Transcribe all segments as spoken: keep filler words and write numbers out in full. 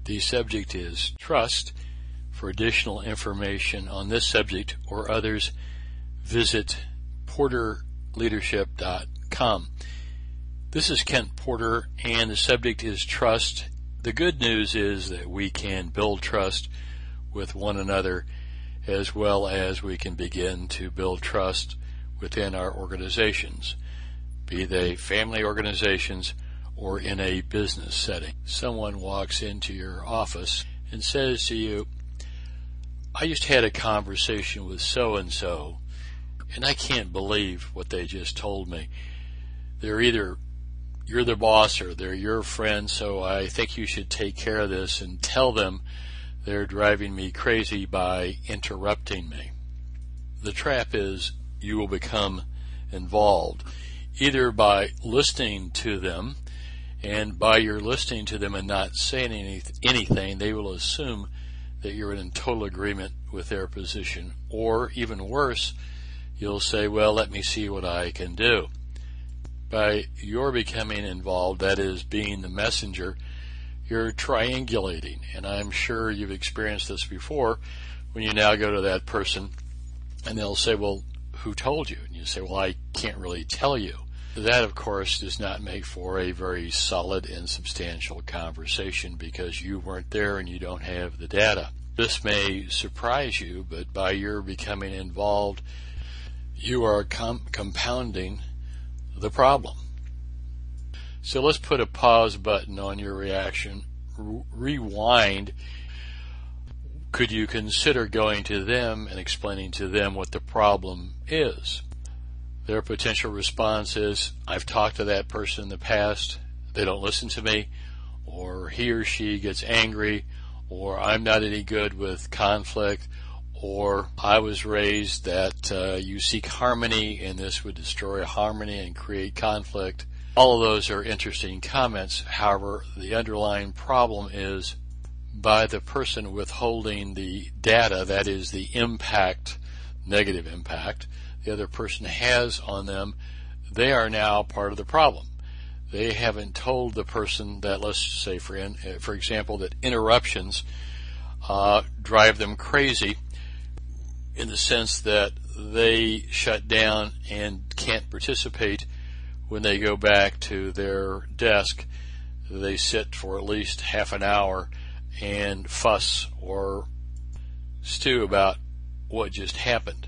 The subject is trust. For additional information on this subject or others, visit porter leadership dot com. This is Kent Porter, and the subject is trust. The good news is that we can build trust with one another, as well as we can begin to build trust within our organizations, be they family organizations or in a business setting. Someone walks into your office and says to you, I just had a conversation with so-and-so, and I can't believe what they just told me. They're either you're the boss or they're your friend, so I think you should take care of this and tell them they're driving me crazy by interrupting me. The trap is you will become involved, either by listening to them, and by your listening to them and not saying any, anything, they will assume that you're in total agreement with their position, or even worse, you'll say, well, let me see what I can do. By your becoming involved, that is, being the messenger, you're triangulating, and I'm sure you've experienced this before when you now go to that person and they'll say, well, who told you? And you say, well, I can't really tell you. That, of course, does not make for a very solid and substantial conversation because you weren't there and you don't have the data. This may surprise you, but by your becoming involved, you are com- compounding the problem. So let's put a pause button on your reaction. R- rewind. Could you consider going to them and explaining to them what the problem is? Their potential response is, I've talked to that person in the past, they don't listen to me, or he or she gets angry, or I'm not any good with conflict, or I was raised that uh, you seek harmony and this would destroy harmony and create conflict. All of those are interesting comments. However, the underlying problem is by the person withholding the data, that is the impact, negative impact, the other person has on them, they are now part of the problem. They haven't told the person that, let's say for in, for example, that interruptions uh, drive them crazy in the sense that they shut down and can't participate when they go back to their desk. They sit for at least half an hour and fuss or stew about what just happened.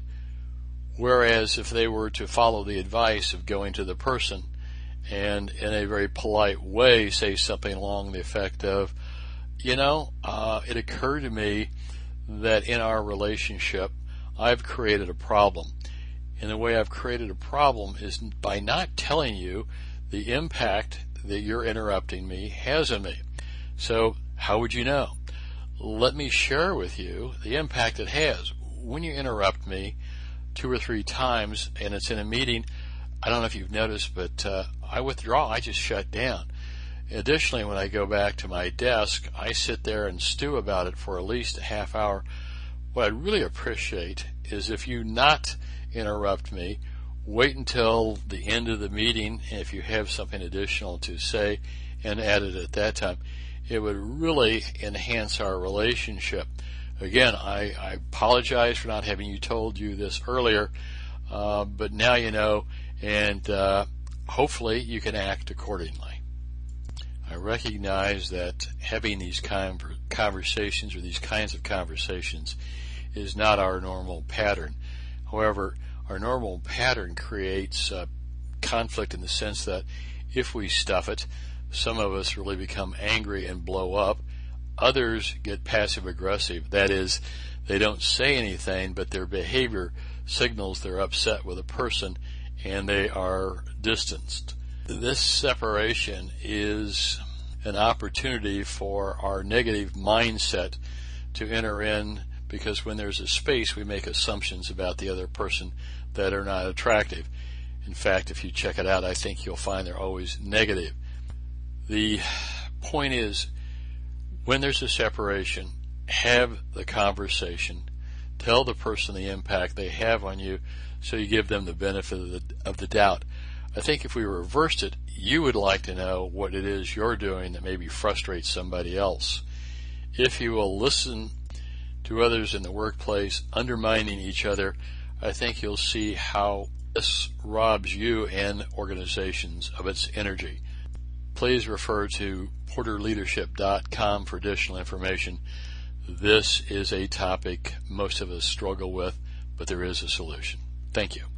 Whereas if they were to follow the advice of going to the person and in a very polite way say something along the effect of, you know, uh, it occurred to me that in our relationship I've created a problem. And the way I've created a problem is by not telling you the impact that you're interrupting me has on me. So how would you know? Let me share with you the impact it has. When you interrupt me two or three times and it's in a meeting, I don't know if you've noticed, but uh, I withdraw. I just shut down. Additionally, when I go back to my desk, I sit there and stew about it for at least a half hour. What I'd really appreciate is if you not interrupt me, wait until the end of the meeting, and if you have something additional to say, and add it at that time. It would really enhance our relationship. Again, I, I apologize for not having you told you this earlier, uh, but now you know, and uh, hopefully you can act accordingly. I recognize that having these kind of conversations or these kinds of conversations is not our normal pattern. However, our normal pattern creates uh, conflict in the sense that if we stuff it, some of us really become angry and blow up. Others get passive aggressive. That is, they don't say anything, but their behavior signals they're upset with a person and they are distanced. This separation is an opportunity for our negative mindset to enter in, because when there's a space, we make assumptions about the other person that are not attractive. In fact, if you check it out, I think you'll find they're always negative. The point is, when there's a separation, have the conversation. Tell the person the impact they have on you so you give them the benefit of the, of the doubt. I think if we reversed it, you would like to know what it is you're doing that maybe frustrates somebody else. if you will listen to others in the workplace undermining each other, I think you'll see how this robs you and organizations of its energy. Please refer to porter leadership dot com for additional information. This is a topic most of us struggle with, but there is a solution. Thank you.